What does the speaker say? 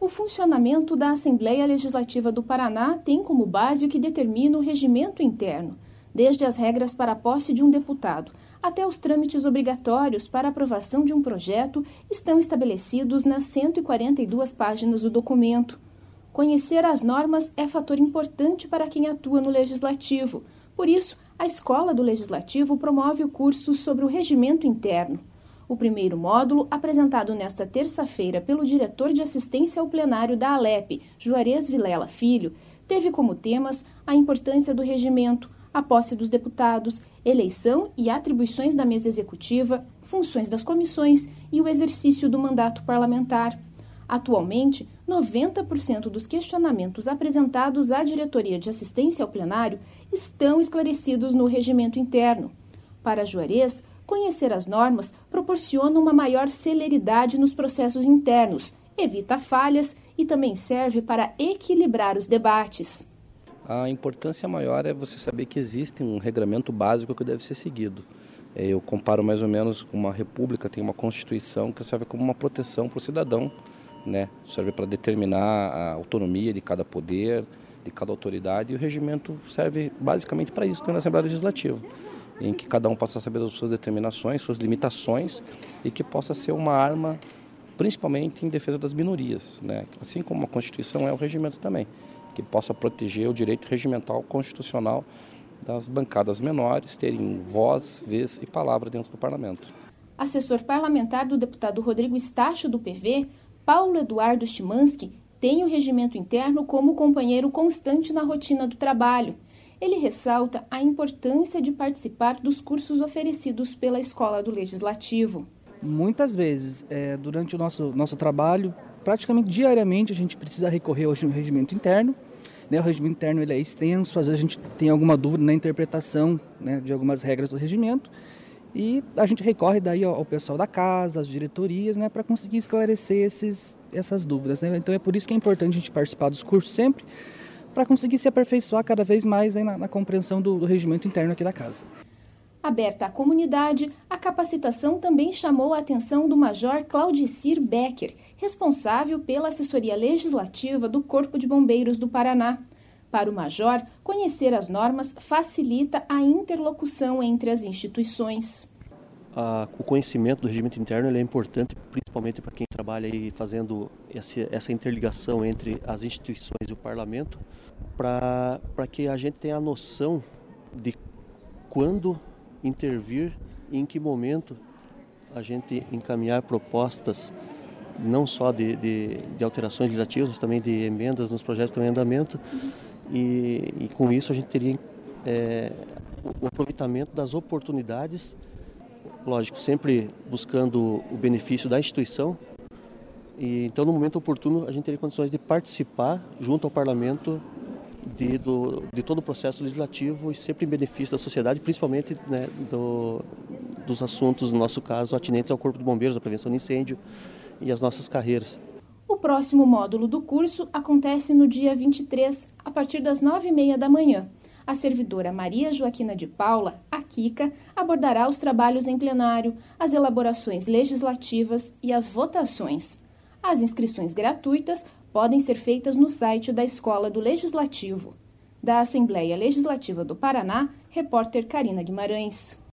O funcionamento da Assembleia Legislativa do Paraná tem como base o que determina o regimento interno, desde as regras para a posse de um deputado até os trâmites obrigatórios para a aprovação de um projeto estão estabelecidos nas 142 páginas do documento. Conhecer as normas é fator importante para quem atua no Legislativo. Por isso, a Escola do Legislativo promove o curso sobre o regimento interno. O primeiro módulo, apresentado nesta terça-feira pelo diretor de assistência ao plenário da Alep, Juarez Vilela Filho, teve como temas a importância do regimento, a posse dos deputados, eleição e atribuições da mesa executiva, funções das comissões e o exercício do mandato parlamentar. Atualmente, 90% dos questionamentos apresentados à diretoria de assistência ao plenário estão esclarecidos no regimento interno. Para Juarez, conhecer as normas proporciona uma maior celeridade nos processos internos, evita falhas e também serve para equilibrar os debates. A importância maior é você saber que existe um regramento básico que deve ser seguido. Eu comparo mais ou menos com uma república, tem uma constituição que serve como uma proteção para o cidadão, né? Serve para determinar a autonomia de cada poder, de cada autoridade, e o regimento serve basicamente para isso na Assembleia Legislativa, em que cada um possa saber das suas determinações, suas limitações, e que possa ser uma arma principalmente em defesa das minorias, né? Assim como a Constituição é o regimento também, que possa proteger o direito regimental constitucional das bancadas menores terem voz, vez e palavra dentro do parlamento. Assessor parlamentar do deputado Rodrigo Stacho, do PV, Paulo Eduardo Chimansky, tem o regimento interno como companheiro constante na rotina do trabalho. Ele ressalta a importância de participar dos cursos oferecidos pela Escola do Legislativo. Muitas vezes, durante o nosso trabalho, praticamente diariamente, a gente precisa recorrer ao regimento interno. O regimento interno ele é extenso, às vezes a gente tem alguma dúvida na interpretação, né, de algumas regras do regimento. E a gente recorre daí ao pessoal da casa, às diretorias, né, para conseguir esclarecer essas dúvidas, né? Então é por isso que é importante a gente participar dos cursos sempre, para conseguir se aperfeiçoar cada vez mais aí na compreensão do regimento interno aqui da casa. Aberta à comunidade, a capacitação também chamou a atenção do Major Claudicir Becker, responsável pela assessoria legislativa do Corpo de Bombeiros do Paraná. Para o Major, conhecer as normas facilita a interlocução entre as instituições. O conhecimento do regimento interno ele é importante, principalmente para quem trabalha aí fazendo essa interligação entre as instituições e o parlamento, para que a gente tenha a noção de quando intervir e em que momento a gente encaminhar propostas não só de alterações legislativas, mas também de emendas nos projetos de emendamento. E com isso a gente teria o aproveitamento das oportunidades, lógico, sempre buscando o benefício da instituição. E então, no momento oportuno, a gente teria condições de participar junto ao parlamento de todo o processo legislativo e sempre em benefício da sociedade, principalmente, né, dos assuntos, no nosso caso, atinentes ao Corpo de Bombeiros, a prevenção de incêndio e as nossas carreiras. O próximo módulo do curso acontece no dia 23, a partir das 9h30 da manhã. A servidora Maria Joaquina de Paula, a Kika, abordará os trabalhos em plenário, as elaborações legislativas e as votações. As inscrições gratuitas podem ser feitas no site da Escola do Legislativo. Da Assembleia Legislativa do Paraná, repórter Karina Guimarães.